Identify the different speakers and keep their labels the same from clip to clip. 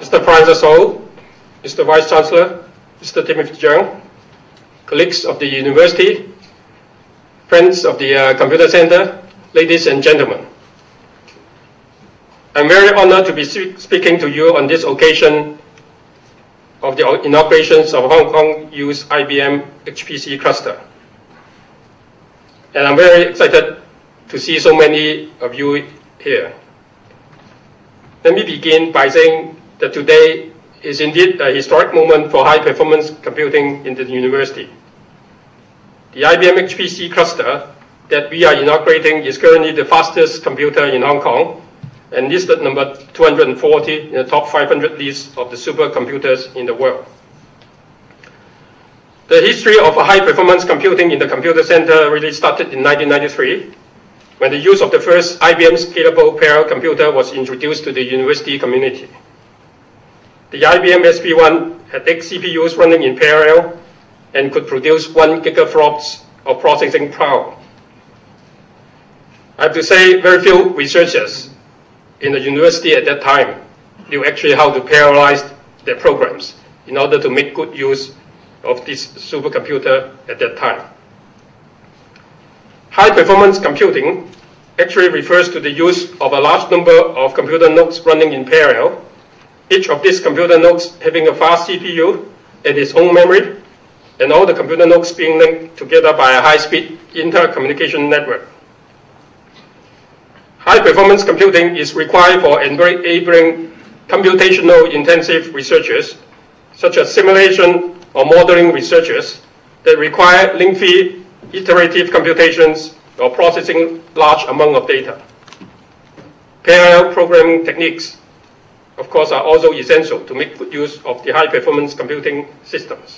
Speaker 1: Mr. Francis Ho, Mr. Vice Chancellor, Mr. Timothy Cheung, colleagues of the university, friends of the Computer Center, ladies and gentlemen. I'm very honored to be speaking to you on this occasion of the inaugurations of Hong Kong U's IBM HPC cluster. And I'm very excited to see so many of you here. Let me begin by saying that today is indeed a historic moment for high-performance computing in the university. The IBM HPC cluster that we are inaugurating is currently the fastest computer in Hong Kong and listed number 240 in the top 500 list of the supercomputers in the world. The history of high-performance computing in the Computer Center really started in 1993, when the use of the first IBM scalable parallel computer was introduced to the university community. The IBM SP1 had 8 CPUs running in parallel and could produce 1 gigaflops of processing power. I have to say, very few researchers in the university at that time knew actually how to parallelize their programs in order to make good use of this supercomputer at that time. High-performance computing actually refers to the use of a large number of computer nodes running in parallel, each of these computer nodes having a fast CPU and its own memory, and all the computer nodes being linked together by a high-speed intercommunication network. High-performance computing is required for enabling computational-intensive researchers, such as simulation or modeling researchers, that require lengthy iterative computations or processing large amount of data. Parallel programming techniques, of course, are also essential to make good use of the high-performance computing systems.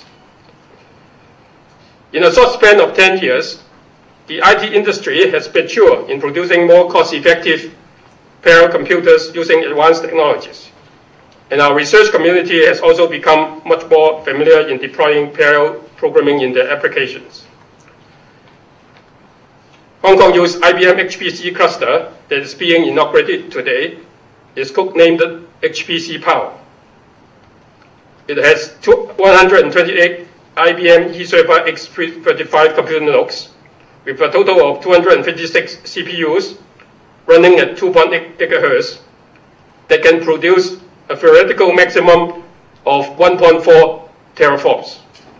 Speaker 1: In a short span of 10 years, the IT industry has matured in producing more cost-effective parallel computers using advanced technologies. And our research community has also become much more familiar in deploying parallel programming in their applications. Hong Kong U's IBM HPC cluster that is being inaugurated today is codenamed HPC Power. It has 128 IBM eServer X35 computer nodes with a total of 256 CPUs running at 2.8 GHz that can produce a theoretical maximum of 1.4 teraflops.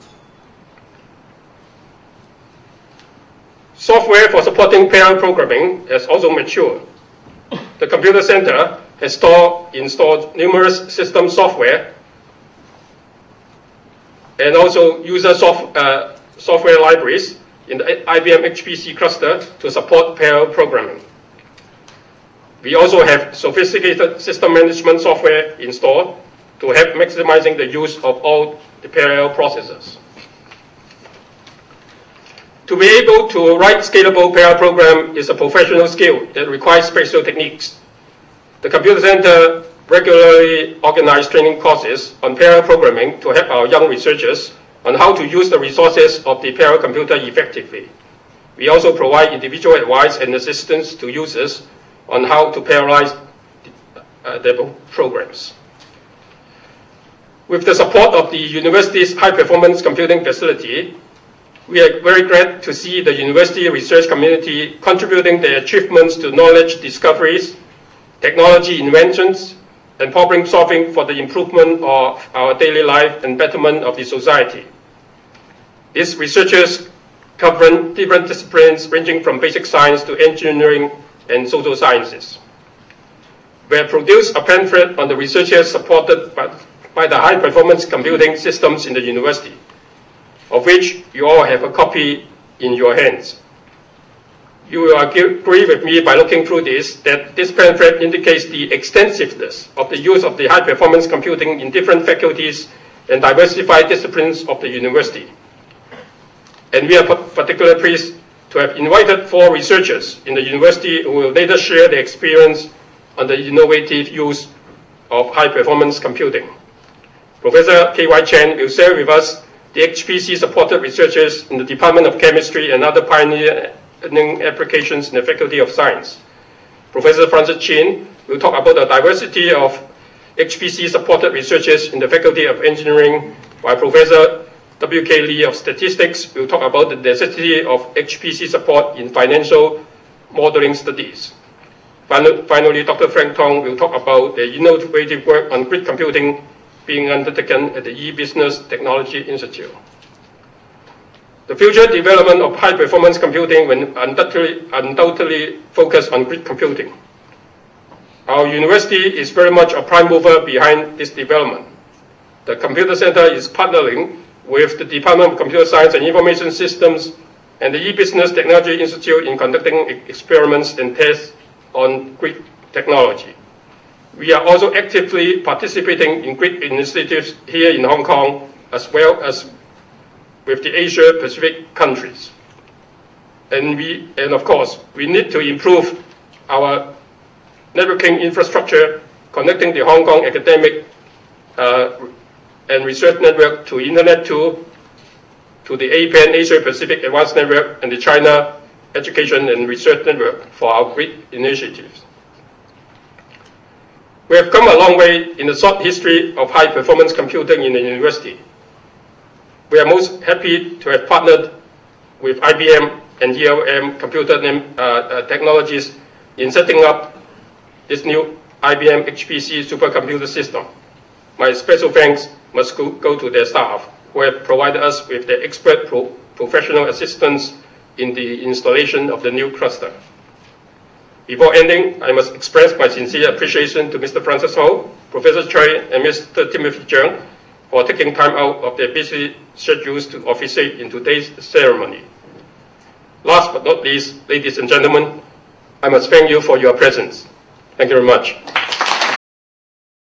Speaker 1: Software for supporting parallel programming has also matured. The Computer Center has installed numerous system software and also user software libraries in the IBM HPC cluster to support parallel programming. We also have sophisticated system management software installed to help maximizing the use of all the parallel processors. To be able to write scalable parallel program is a professional skill that requires special techniques. The Computer Center regularly organizes training courses on parallel programming to help our young researchers on how to use the resources of the parallel computer effectively. We also provide individual advice and assistance to users on how to parallelize their programs. With the support of the university's high-performance computing facility, we are very glad to see the university research community contributing their achievements to knowledge discoveries, technology inventions, and problem solving for the improvement of our daily life and betterment of the society. These researchers cover different disciplines ranging from basic science to engineering and social sciences. We have produced a pamphlet on the researchers supported by the high-performance computing systems in the university, of which you all have a copy in your hands. You will agree with me by looking through this that this pamphlet indicates the extensiveness of the use of the high-performance computing in different faculties and diversified disciplines of the university. And we are particularly pleased to have invited 4 researchers in the university who will later share their experience on the innovative use of high-performance computing. Professor K.Y. Chen will share with us the HPC-supported researchers in the Department of Chemistry and other pioneering applications in the Faculty of Science. Professor Francis Chin will talk about the diversity of HPC-supported researchers in the Faculty of Engineering, while Professor W.K. Lee of Statistics will talk about the necessity of HPC support in financial modeling studies. Finally, Dr. Frank Tong will talk about the innovative work on grid computing being undertaken at the E-Business Technology Institute. The future development of high-performance computing will undoubtedly focus on grid computing. Our university is very much a prime mover behind this development. The Computer Center is partnering with the Department of Computer Science and Information Systems and the E-Business Technology Institute in conducting experiments and tests on grid technology. We are also actively participating in grid initiatives here in Hong Kong, as well as with the Asia-Pacific countries. And of course, we need to improve our networking infrastructure, connecting the Hong Kong academic and research network to Internet 2, to the APAN, Asia-Pacific Advanced Network, and the China Education and Research Network for our grid initiatives. We have come a long way in the short history of high-performance computing in the university. We are most happy to have partnered with IBM and ELM Computer Technologies in setting up this new IBM HPC supercomputer system. My special thanks must go to their staff, who have provided us with their expert professional assistance in the installation of the new cluster. Before ending, I must express my sincere appreciation to Mr. Francis Ho, Professor Choi, and Mr. Timothy Cheung for taking time out of their busy schedules to officiate in today's ceremony. Last but not least, ladies and gentlemen, I must thank you for your presence. Thank you very much.